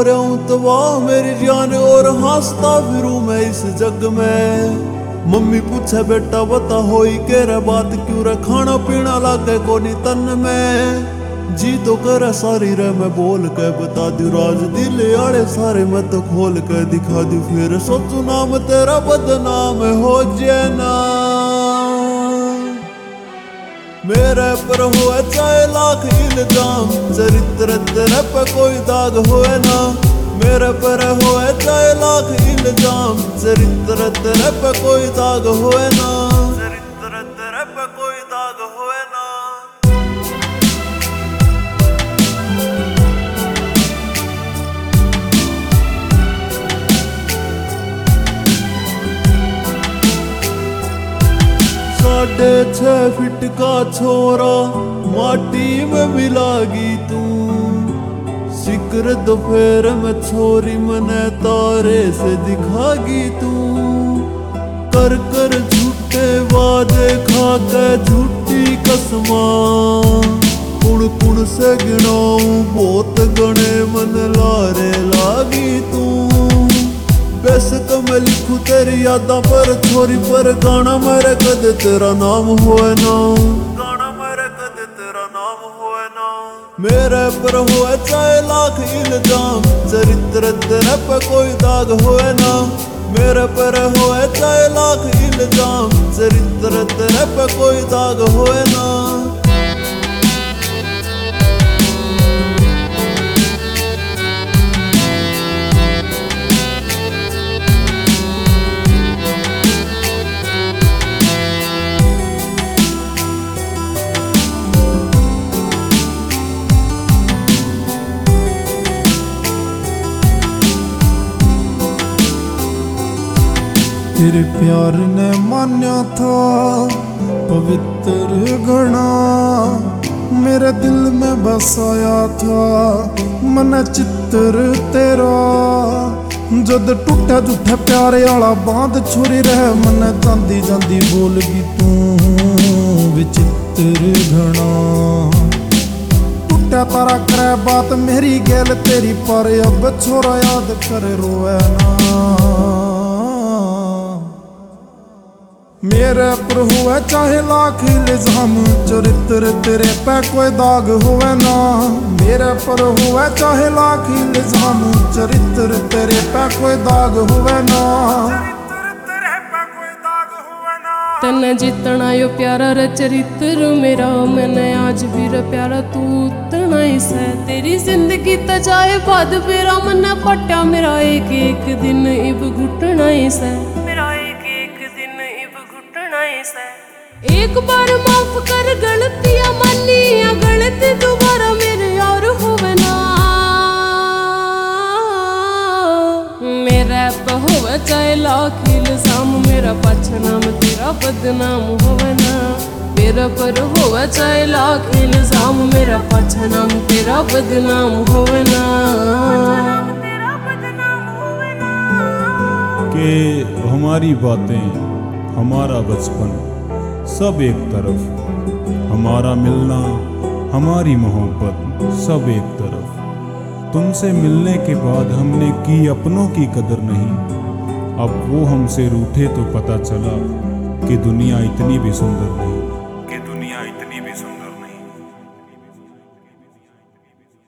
हो रहा हूँ तो वाह मेरी जान, और हंसता फिरूं मैं इस जग में। मम्मी पूछे बेटा बता होई के रे बात क्यों रे, खाना पीना लागे कोनी तन में। जी तो करे सारी रे मैं बोल के बता दू राज दिल आड़े सारे मैं तो खोल के दिखा दू, फिर सोचू नाम तेरा बदनाम हो जाना। मेरे पर हुए चाहे लाख इल्जाम, चरित्र तेरे पे कोई दाग होए ना। मेरे पर हुए चाहे लाख इल्जाम, चरित्र तेरे पे कोई दाग होए ना। चरित्र तेरे पे कोई दाग होए ना। ₹6.5 का छोरा माटी में मिलागी तू, सिक्र दोपहर में छोरी मने तारे से दिखागी तू। कर कर झूठे वादे खा के झूठी कसमा, कुण कुण से गिनाऊं बहुत गणे मन लारे लागी तू। बेशक मैं लिखूं तेरी यादा पर छोरी पर, गाना मेरे कद तेरा नाम होए ना। गाना मेरे कद तेरा नाम होए ना। मेरे पर हुए चाहे लाख इल्जाम, चरित्र तेरे पे कोई दाग होए ना। मेरे पर हुए चाहे लाख इल्जाम, चरित्र तेरे पे कोई दाग होए ना। तेरे प्यार ने मान्या था पवित्र घना, मेरे दिल में बसाया था मन चित्र तेरा। जद टूटा झूठा प्यारे आला बांध छुरी रह, मन जांदी जांदी बोलगी तू विचित्र घना। टूटा तारा करे बात मेरी गैल तेरी पर, अब छोरा याद करे रोए ना। मेरे पर हुए चाहे लाख इल्जाम, चरित्र तेरे पे कोई दाग हुए ना। मेरे पर हुए चाहे लाख इल्जाम, चरित्र तेरे पे कोई दाग हुए ना। तन्ने जितना यो प्यारा रे चरित्र मेरा, मैंने आज भी रे प्यारा तू उतना ही से। तेरी जिंदगी त जाए बाद मेरा मन पट्टा, मेरा एक एक दिन इब घुटना ही से। एक बार माफ कर गलतियां मानी, या गलती दोबारा मेरे यार होवे ना। मेरा पे होवे चाहे लाख इल्जाम, मेरा पाछा नाम तेरा बदनाम होवे ना। मेरा पर होवे चाहे लाख इल्जाम, मेरा पाछा नाम तेरा बदनाम होवे ना। कि हमारी बातें हमारा बचपन सब एक तरफ, हमारा मिलना हमारी मोहब्बत सब एक तरफ। तुमसे मिलने के बाद हमने की अपनों की कदर नहीं, अब वो हमसे रूठे तो पता चला कि दुनिया इतनी भी सुंदर नहीं।